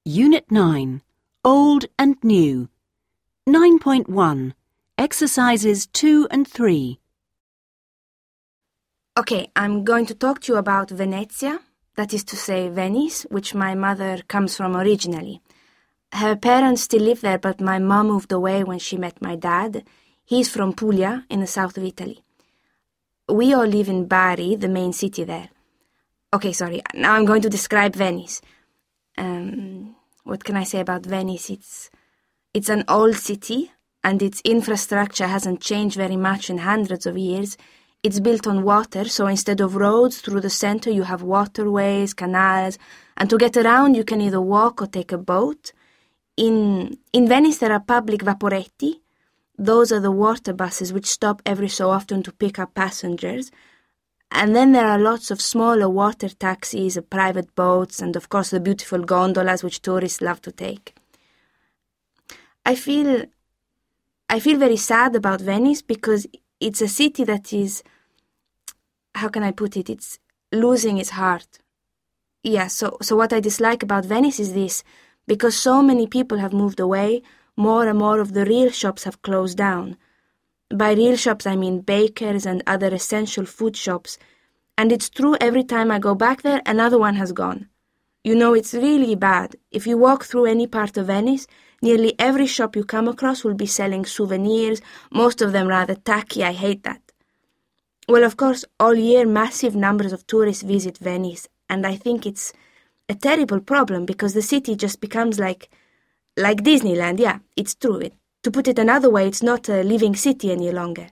Unit 9, Old and New. 9.1, Exercises 2 and 3. Okay, I'm going to talk to you about Venezia, that is to say Venice, which my mother comes from originally. Her parents still live there, but my mom moved away when she met my dad. He's from Puglia, in the south of Italy. We all live in Bari, the main city there. Okay, sorry, now I'm going to describe Venice. What can I say about Venice? It's an old city, and its infrastructure hasn't changed very much in hundreds of years. It's built on water, so instead of roads through the center, you have waterways, canals, and to get around, you can either walk or take a boat. In Venice, there are public vaporetti. Those are the water buses which stop every so often to pick up passengers. And then there are lots of smaller water taxis, private boats, and of course the beautiful gondolas which tourists love to take. I feel very sad about Venice because it's a city that is, how can I put it, it's losing its heart. Yeah, so what I dislike about Venice is this, because so many people have moved away, more and more of the real shops have closed down. By real shops, I mean bakers and other essential food shops. And it's true, every time I go back there, another one has gone. You know, it's really bad. If you walk through any part of Venice, nearly every shop you come across will be selling souvenirs, most of them rather tacky. I hate that. Well, of course, all year massive numbers of tourists visit Venice, and I think it's a terrible problem because the city just becomes like Disneyland. Yeah, it's true. To put it another way, it's not a living city any longer.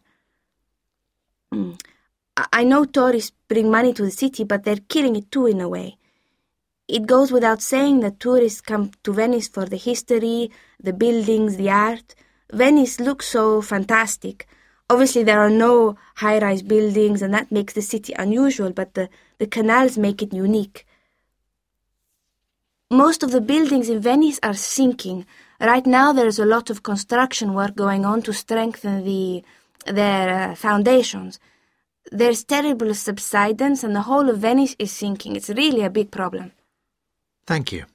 I know tourists bring money to the city, but they're killing it too in a way. It goes without saying that tourists come to Venice for the history, the buildings, the art. Venice looks so fantastic. Obviously, there are no high-rise buildings, and that makes the city unusual, but the canals make it unique. Most of the buildings in Venice are sinking. Right now, there's a lot of construction work going on to strengthen their foundations. There's terrible subsidence, and the whole of Venice is sinking. It's really a big problem. Thank you.